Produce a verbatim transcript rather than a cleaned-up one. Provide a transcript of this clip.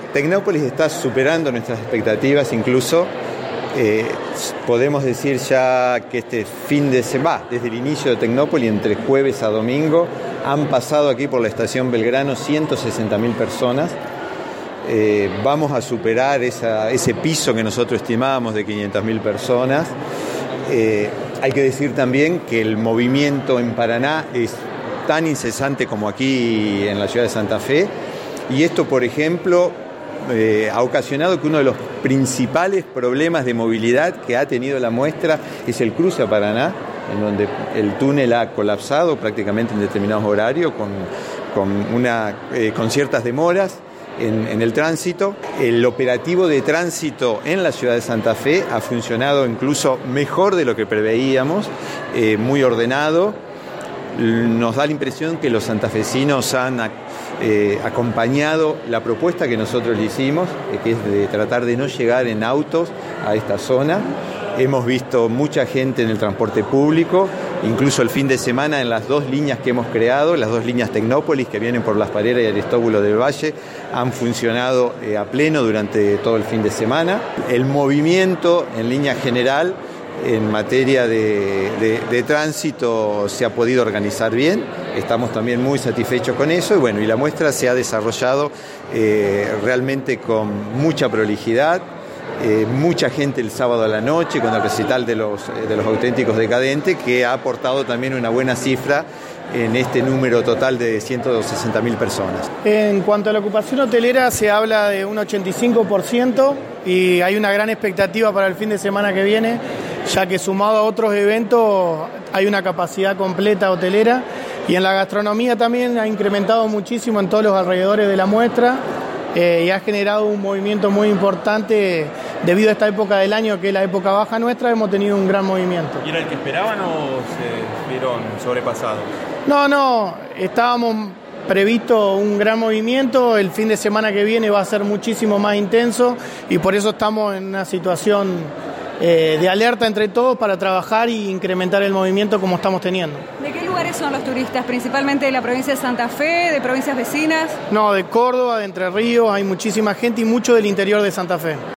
Tecnópolis está superando nuestras expectativas, incluso eh, podemos decir ya que este fin de semana, desde el inicio de Tecnópolis, entre jueves a domingo, han pasado aquí por la estación Belgrano ciento sesenta mil personas. Eh, vamos a superar esa, ese piso que nosotros estimábamos de quinientas mil personas. Eh, hay que decir también que el movimiento en Paraná es tan incesante como aquí en la ciudad de Santa Fe, y esto, por ejemplo, eh, ha ocasionado que uno de los principales problemas de movilidad que ha tenido la muestra es el cruce a Paraná, en donde el túnel ha colapsado prácticamente en determinados horarios con, con, una, eh, con ciertas demoras en, en el tránsito. El operativo de tránsito en la ciudad de Santa Fe ha funcionado incluso mejor de lo que preveíamos, eh, muy ordenado. Nos da la impresión que los santafesinos han eh, acompañado la propuesta que nosotros le hicimos, eh, que es de tratar de no llegar en autos a esta zona. Hemos visto mucha gente en el transporte público, incluso el fin de semana en las dos líneas que hemos creado, las dos líneas Tecnópolis que vienen por Las Pareras y Aristóbulo del Valle, han funcionado eh, a pleno durante todo el fin de semana. El movimiento en línea general en materia de, de, de tránsito se ha podido organizar bien, estamos también muy satisfechos con eso, y bueno, y la muestra se ha desarrollado eh, realmente con mucha prolijidad. Eh, mucha gente el sábado a la noche con el recital de los, de los Auténticos Decadentes, que ha aportado también una buena cifra en este número total de ciento sesenta mil personas. En cuanto a la ocupación hotelera, se habla de un ochenta y cinco por ciento y hay una gran expectativa para el fin de semana que viene, ya que sumado a otros eventos hay una capacidad completa hotelera, y en la gastronomía también ha incrementado muchísimo en todos los alrededores de la muestra. Eh, y ha generado un movimiento muy importante debido a esta época del año, que es la época baja nuestra. Hemos tenido un gran movimiento. ¿Y era el que esperaban o se vieron sobrepasados? No, no, estábamos previsto un gran movimiento. El fin de semana que viene va a ser muchísimo más intenso, y por eso estamos en una situación eh, de alerta entre todos para trabajar e incrementar el movimiento como estamos teniendo. ¿De qué lugares son los turistas? ¿Principalmente de la provincia de Santa Fe, de provincias vecinas? No, de Córdoba, de Entre Ríos, hay muchísima gente, y mucho del interior de Santa Fe.